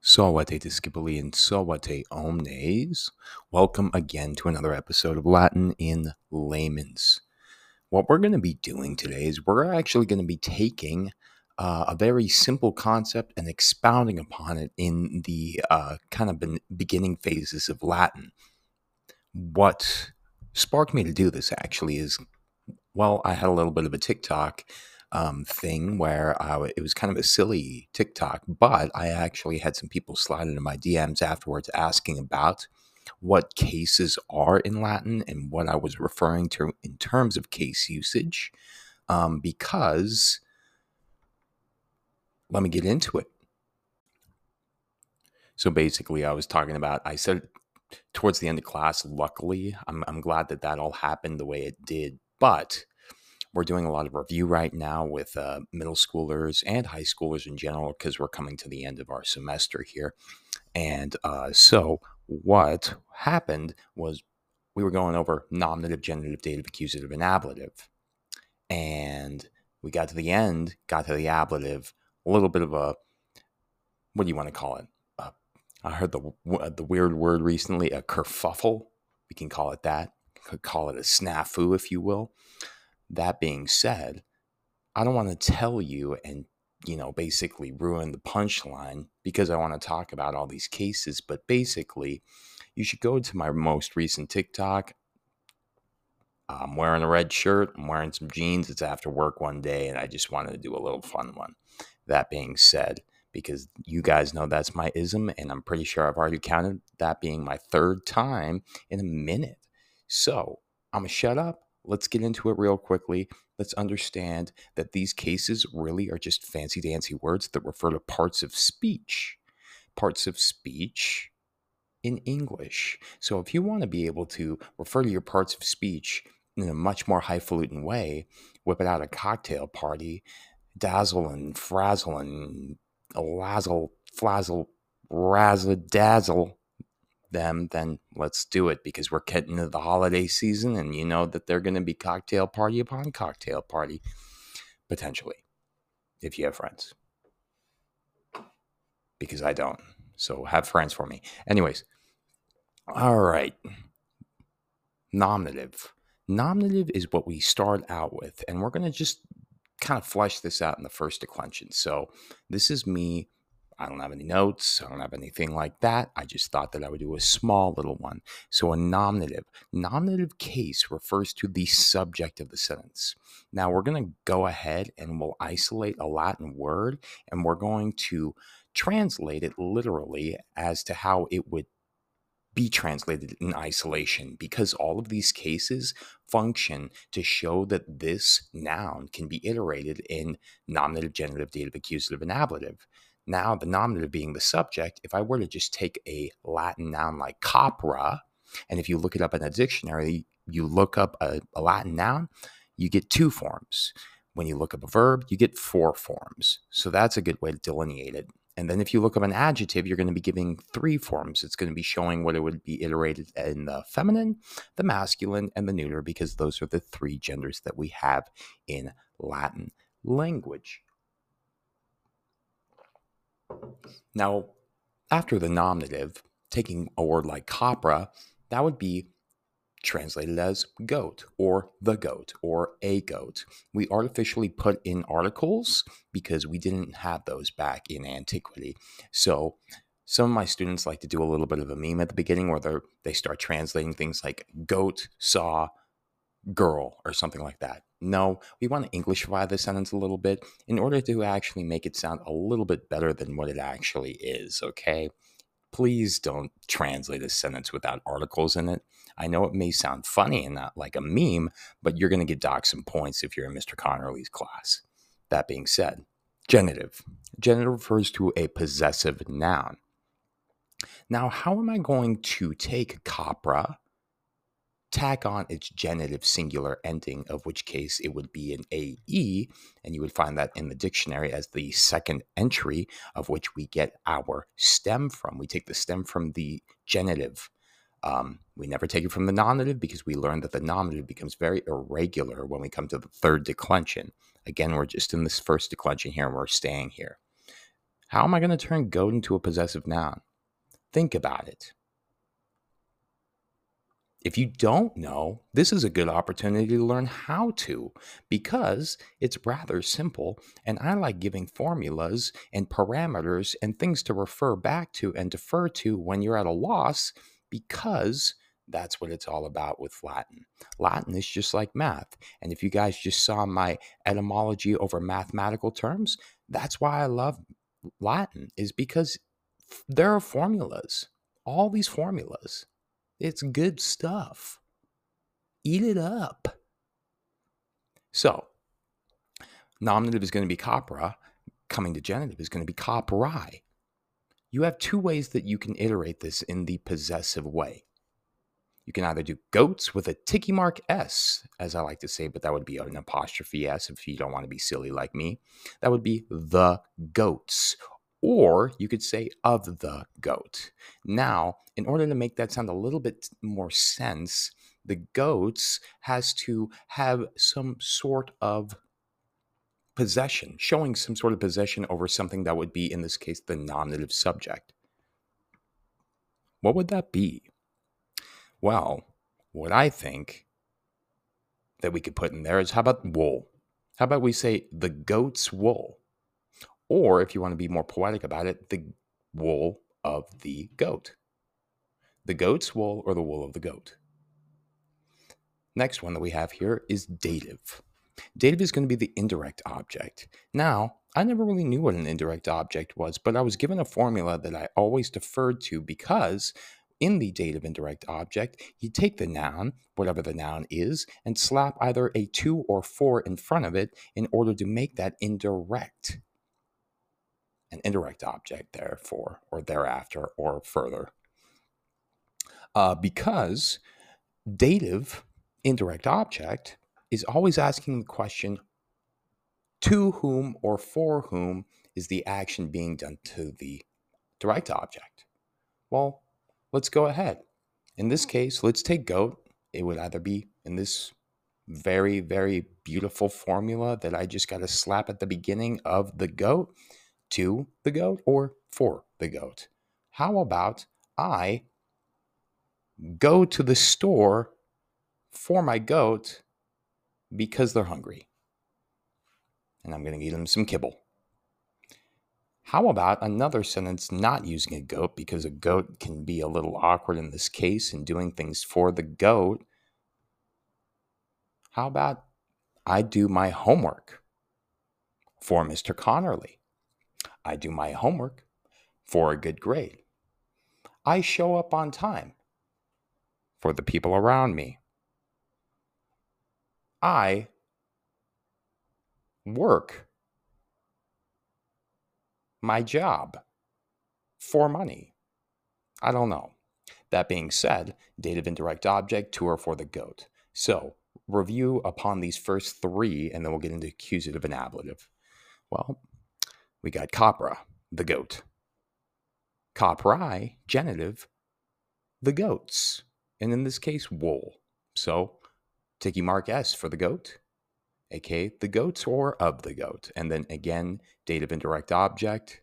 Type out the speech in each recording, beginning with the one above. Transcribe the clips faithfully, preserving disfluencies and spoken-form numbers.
Salvate discipuli and salvate omnes. Welcome again to another episode of Latin in Layman's. What we're going to be doing today is we're actually going to be taking uh, a very simple concept and expounding upon it in the uh, kind of be- beginning phases of Latin. What sparked me to do this actually is, well, I had a little bit of a TikTok um, thing where I, it was kind of a silly TikTok, but I actually had some people slide into my D Ms afterwards asking about what cases are in Latin and what I was referring to in terms of case usage. Um, because let me get into it. So basically, I was talking about, I said towards the end of class, luckily, I'm, I'm glad that that all happened the way it did, but we're doing a lot of review right now with uh, middle schoolers and high schoolers in general because we're coming to the end of our semester here. And uh, so what happened was we were going over nominative, genitive, dative, accusative, and ablative. And we got to the end, got to the ablative, a little bit of a, what do you want to call it? Uh, I heard the, the weird word recently, a kerfuffle. We can call it that. Could call it a snafu, if you will. That being said, I don't want to tell you and, you know, basically ruin the punchline because I want to talk about all these cases. But basically, you should go to my most recent TikTok. I'm wearing a red shirt. I'm wearing some jeans. It's after work one day, and I just wanted to do a little fun one. That being said, because you guys know that's my ism, and I'm pretty sure I've already counted that being my third time in a minute. So I'm going to shut up. Let's get into it real quickly. Let's understand that these cases really are just fancy dancy words that refer to parts of speech. Parts of speech in English. So if you want to be able to refer to your parts of speech in a much more highfalutin way, whip it out a cocktail party, dazzle and frazzle and lazzle, flazzle, razzle, dazzle them, then let's do it because we're getting into the holiday season and you know that they're going to be cocktail party upon cocktail party, potentially, if you have friends. Because I don't. So have friends for me. Anyways, all right. Nominative. Nominative is what we start out with, and we're going to just kind of flesh this out in the first declension. So this is me. I don't have any notes. I don't have anything like that. I just thought that I would do a small little one. So a nominative. Nominative case refers to the subject of the sentence. Now we're going to go ahead and we'll isolate a Latin word and we're going to translate it literally as to how it would be translated in isolation, because all of these cases function to show that this noun can be iterated in nominative, genitive, dative, accusative, and ablative. Now, the nominative being the subject, if I were to just take a Latin noun like copra, and if you look it up in a dictionary, you look up a, a Latin noun, you get two forms. When you look up a verb, you get four forms. So that's a good way to delineate it. And then if you look up an adjective, you're going to be giving three forms. It's going to be showing what it would be iterated in the feminine, the masculine, and the neuter, because those are the three genders that we have in Latin language. Now, after the nominative, taking a word like copra, that would be translated as goat or the goat or a goat. We artificially put in articles because we didn't have those back in antiquity. So some of my students like to do a little bit of a meme at the beginning where they start translating things like goat saw girl or something like that. No, we want to Englishify the sentence a little bit in order to actually make it sound a little bit better than what it actually is, okay? Please don't translate a sentence without articles in it. I know it may sound funny and not like a meme, but you're going to get docked some points if you're in Mister Connerly's class. That being said, genitive. Genitive refers to a possessive noun. Now, how am I going to take copra, tack on its genitive singular ending, of which case it would be an A E, and you would find that in the dictionary as the second entry of which we get our stem from. We take the stem from the genitive. Um, we never take it from the nominative because we learned that the nominative becomes very irregular when we come to the third declension. Again, we're just in this first declension here and we're staying here. How am I going to turn goat into a possessive noun? Think about it. If you don't know, this is a good opportunity to learn how to, because it's rather simple, and I like giving formulas and parameters and things to refer back to and defer to when you're at a loss, because that's what it's all about with Latin. Latin is just like math, and if you guys just saw my etymology over mathematical terms, that's why I love Latin, is because there are formulas, all these formulas. It's good stuff. Eat it up. So, nominative is going to be copra. Coming to genitive is going to be coprai. You have two ways that you can iterate this in the possessive way. You can either do goats with a ticky mark S, as I like to say, but that would be an apostrophe S if you don't want to be silly like me. That would be the goats. Or you could say of the goat. Now, in order to make that sound a little bit more sense, the goats has to have some sort of possession, showing some sort of possession over something that would be, in this case, the nominative subject. What would that be? Well, what I think that we could put in there is, how about wool? How about we say the goat's wool? Or if you want to be more poetic about it, the wool of the goat. The goat's wool or the wool of the goat. Next one that we have here is dative. Dative is going to be the indirect object. Now, I never really knew what an indirect object was, but I was given a formula that I always deferred to, because in the dative indirect object, you take the noun, whatever the noun is, and slap either a to or for in front of it in order to make that indirect. An indirect object, therefore, or thereafter, or further. Uh, because dative indirect object is always asking the question, to whom or for whom is the action being done to the direct object? Well, let's go ahead. In this case, let's take goat. It would either be in this very, very beautiful formula that I just got to slap at the beginning of the goat, to the goat or for the goat. How about I go to the store for my goat because they're hungry and I'm going to give them some kibble? How about another sentence not using a goat, because a goat can be a little awkward in this case in doing things for the goat? How about I do my homework for Mister Connerly? I do my homework for a good grade. I show up on time for the people around me. I work my job for money. I don't know. That being said, dative indirect object, to or for the goat. So, review upon these first three, and then we'll get into accusative and ablative. Well, we got copra, the goat. Coprai, genitive, the goats. And in this case, wool. So, ticky mark S for the goat, aka the goats or of the goat. And then again, dative indirect object,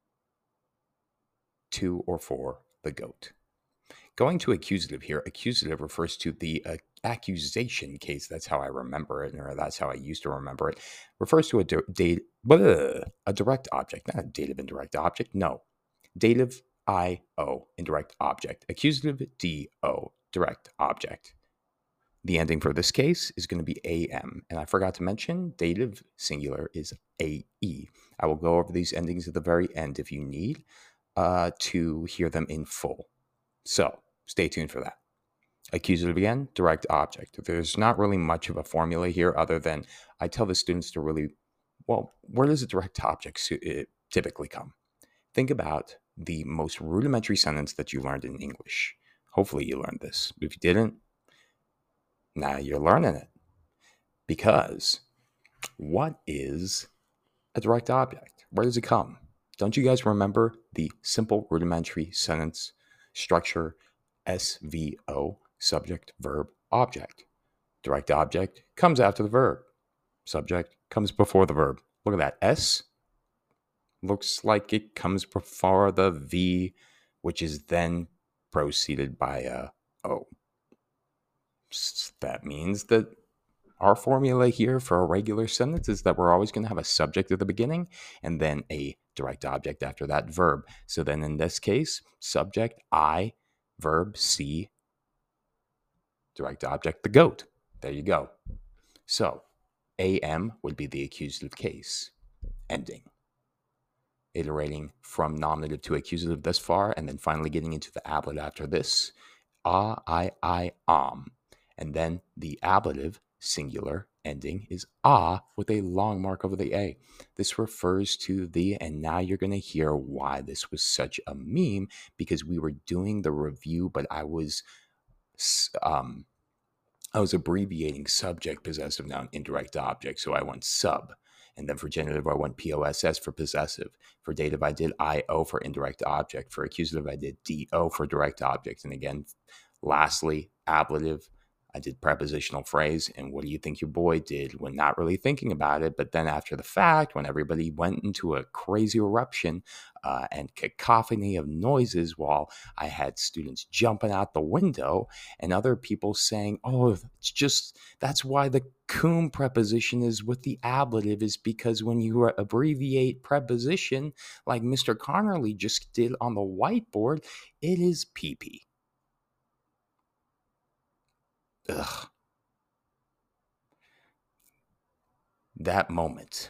to or for the goat. Going to accusative here, accusative refers to the uh, accusation case. That's how I remember it, or that's how I used to remember it. Refers to a, di- da- a direct object, not a dative indirect object. No, dative I O, indirect object. Accusative D O, direct object. The ending for this case is going to be A M. And I forgot to mention, dative singular is A E. I will go over these endings at the very end if you need uh, to hear them in full. So stay tuned for that. Accusative again, direct object. There's not really much of a formula here other than I tell the students to really, well, where does a direct object typically come? Think about the most rudimentary sentence that you learned in English. Hopefully you learned this. If you didn't, now you're learning it. Because what is a direct object? Where does it come? Don't you guys remember the simple rudimentary sentence structure? S V O, subject, verb, object. Direct object comes after the verb. Subject comes before the verb. Look at that. S, looks like it comes before the V, which is then preceded by a O. That means that our formula here for a regular sentence is that we're always going to have a subject at the beginning and then a direct object after that verb. So then in this case, subject I, verb C, direct object the goat. There you go. So A M would be the accusative case, ending, iterating from nominative to accusative thus far, and then finally getting into the ablative after this. Ah, I, I, am. And then the ablative, singular, ending is ah with a long mark over the A. This refers to the, and now you're going to hear why this was such a meme, because we were doing the review, but I was um, I was abbreviating subject, possessive noun, indirect object. So I went sub. And then for genitive, I went P O S S for possessive. For dative, I did I O for indirect object. For accusative, I did D O for direct object. And again, lastly, ablative, I did prepositional phrase. And what do you think your boy did when not really thinking about it? But then after the fact, when everybody went into a crazy eruption uh, and cacophony of noises while I had students jumping out the window and other people saying, oh, it's just, that's why the cum preposition is with the ablative, is because when you abbreviate preposition like Mister Connerly just did on the whiteboard, it is P P. Ugh. That moment.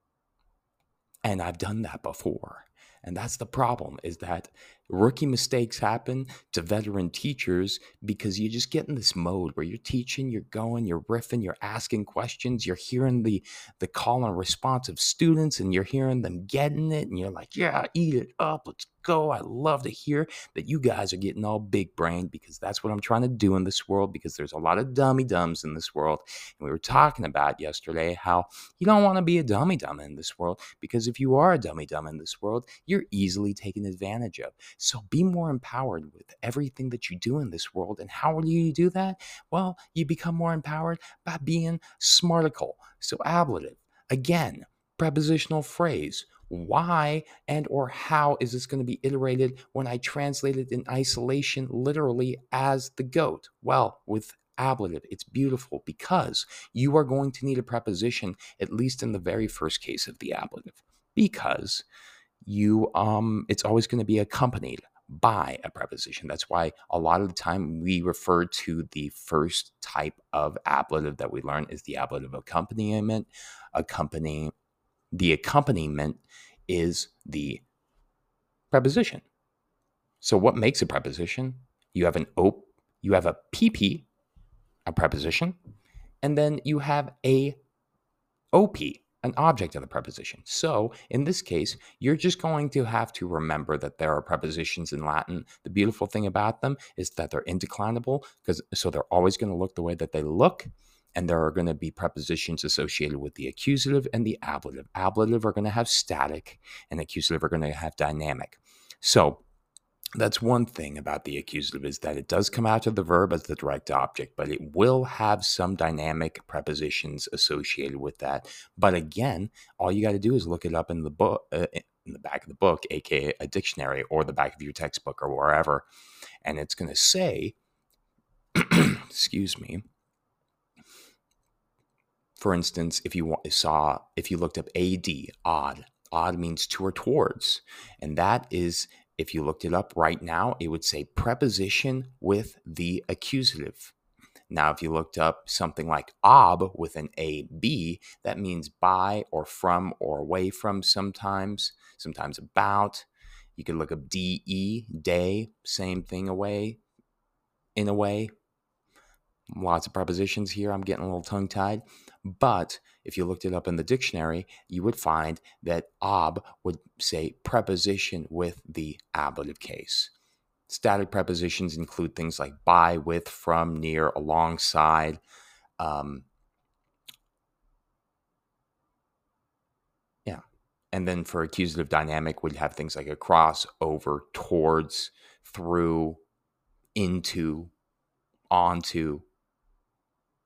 And I've done that before. And that's the problem, is that rookie mistakes happen to veteran teachers because you just get in this mode where you're teaching, you're going, you're riffing, you're asking questions, you're hearing the the call and response of students, and you're hearing them getting it, and you're like, yeah, eat it up, let's go. I love to hear that you guys are getting all big brained, because that's what I'm trying to do in this world, because there's a lot of dummy dumbs in this world. And we were talking about yesterday how you don't want to be a dummy dumb in this world, because if you are a dummy dumb in this world, you're easily taken advantage of. So be more empowered with everything that you do in this world. And how will you do that? Well, you become more empowered by being smarticle. So ablative, again, prepositional phrase. Why and or how is this going to be iterated when I translate it in isolation literally as the goat? Well, with ablative, it's beautiful because you are going to need a preposition, at least in the very first case of the ablative, because you um it's always going to be accompanied by a preposition. That's why a lot of the time we refer to the first type of ablative that we learn is the ablative accompaniment. Accompanying the accompaniment is the preposition. So what makes a preposition? You have an op, you have a P P, a preposition, and then you have a O P, an object of the preposition. So in this case, you're just going to have to remember that there are prepositions in Latin. The beautiful thing about them is that they're indeclinable, because so they're always going to look the way that they look. And there are going to be prepositions associated with the accusative and the ablative. Ablative are going to have static, and accusative are going to have dynamic. So that's one thing about the accusative, is that it does come out of the verb as the direct object, but it will have some dynamic prepositions associated with that. But again, all you got to do is look it up in the book, uh, in the back of the book, aka a dictionary, or the back of your textbook, or wherever, and it's going to say, excuse me. For instance, if you saw, if you looked up A D, odd, odd means to or towards, and that is, if you looked it up right now, it would say preposition with the accusative. Now, if you looked up something like ob with an A B, that means by or from or away from sometimes, sometimes about. You could look up D E, day, same thing, away, in a way. Lots of prepositions here. I'm getting a little tongue-tied. But if you looked it up in the dictionary, you would find that ob would say preposition with the ablative case. Static prepositions include things like by, with, from, near, alongside. Um, yeah. And then for accusative dynamic, we'd have things like across, over, towards, through, into, onto,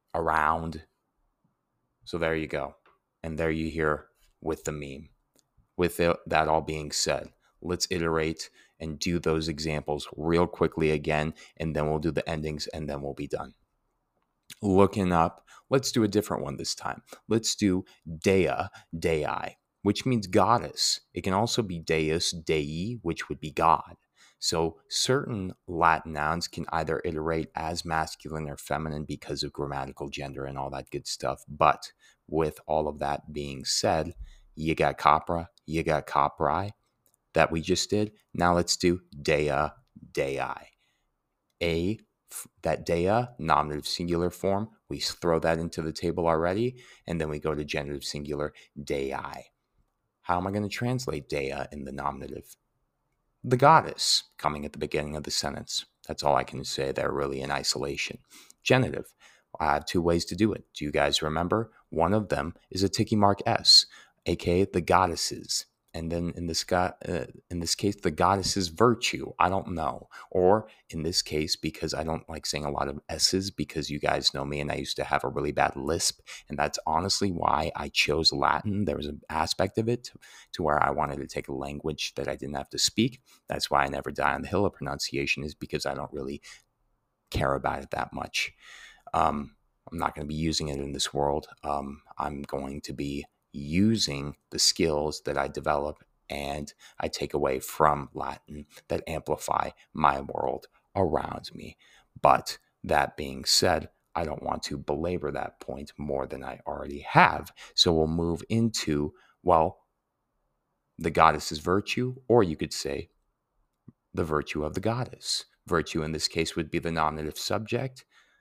around. So there you go. And there you hear with the meme. with it, that all being said, let's iterate and do those examples real quickly again, and then we'll do the endings, and then we'll be done. Looking up, let's do a different one this time. Let's do dea, dei, which means goddess. It can also be deus, dei, which would be God. So certain Latin nouns can either iterate as masculine or feminine because of grammatical gender and all that good stuff. But with all of that being said, you got copra, you got copri that we just did. Now let's do dea, dei. A, that dea, nominative singular form, we throw that into the table already, and then we go to genitive singular, dei. How am I going to translate dea in the nominative? The goddess, coming at the beginning of the sentence. That's all I can say there, really, in isolation. Genitive, I have two ways to do it. Do you guys remember? One of them is a ticky mark S, aka the goddesses. And then in this uh, in this case, the goddess's virtue. I don't know. Or in this case, because I don't like saying a lot of S's, because you guys know me and I used to have a really bad lisp. And that's honestly why I chose Latin. There was an aspect of it to, to where I wanted to take a language that I didn't have to speak. That's why I never die on the hill of pronunciation, is because I don't really care about it that much. Um, I'm not going to be using it in this world. Um, I'm going to be using the skills that I develop and I take away from Latin that amplify my world around me. But that being said, I don't want to belabor that point more than I already have. So we'll move into, well, the goddess's virtue, or you could say the virtue of the goddess. Virtue in this case would be the nominative subject.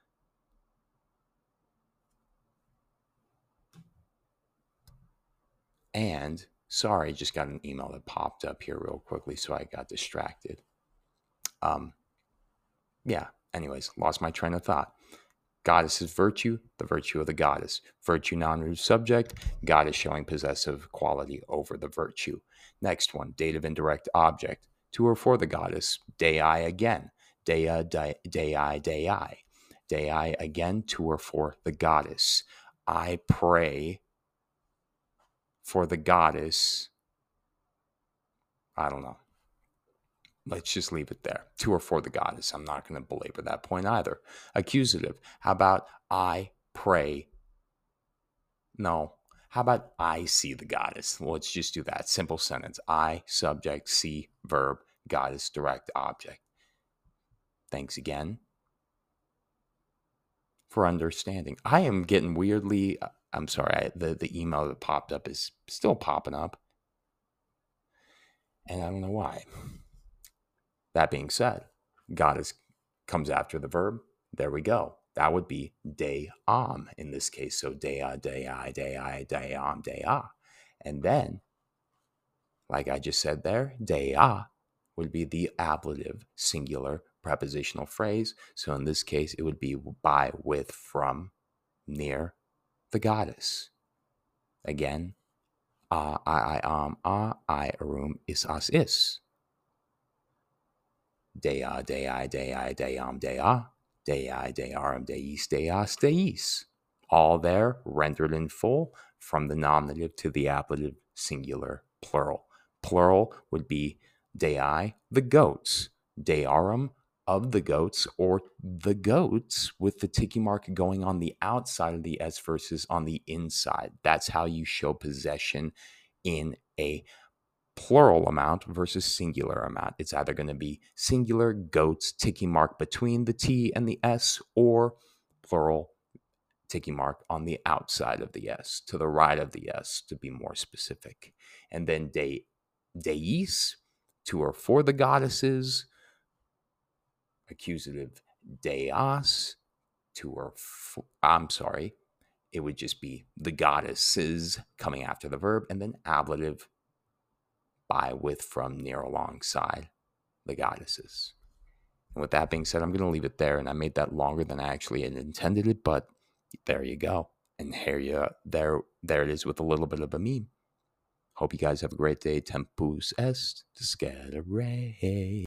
And, sorry, just got an email that popped up here real quickly, so I got distracted. Um, yeah, anyways, lost my train of thought. Goddess's virtue, the virtue of the goddess. Virtue, nominative subject, goddess showing possessive quality over the virtue. Next one, dative indirect object. To or for the goddess, dei again. Dea, dei, dei, dei. Dei again, to or for the goddess. I pray for the goddess. I don't know. Let's just leave it there. To or for the goddess. I'm not going to belabor that point either. Accusative. How about I pray? No. How about I see the goddess? Well, let's just do that. Simple sentence. I, subject, see, verb, goddess, direct object. Thanks again for understanding. I am getting weirdly, I'm sorry, I, the, the email that popped up is still popping up. And I don't know why. That being said, goddess comes after the verb. There we go. That would be deam in this case. So dea, dei, dei, deam, dea. And then, like I just said there, dea would be the ablative singular prepositional phrase. So in this case, it would be by, with, from, near the goddess. Again, a, I, I, am, a, I, arum, is, as, is. Dea, dei, dei, deam, dea. Dei, dearum, deis, deas, deis. All there, rendered in full, from the nominative to the ablative singular plural. Plural would be dei, the goats. Dearum, of the goats, or the goats, with the ticky mark going on the outside of the S versus on the inside. That's how you show possession in a plural amount versus singular amount. It's either going to be singular, goats, ticky mark between the T and the S, or plural, ticky mark on the outside of the S, to the right of the S, to be more specific. And then de, deis, to or for the goddesses. Accusative, deas, to or for, I'm sorry, it would just be the goddesses coming after the verb, and then ablative, by, with, from, near, alongside the goddesses. And with that being said, I'm going to leave it there. And I made that longer than I actually had intended it, but there you go. And here you there there it is with a little bit of a meme. Hope you guys have a great day. Tempus est discedere.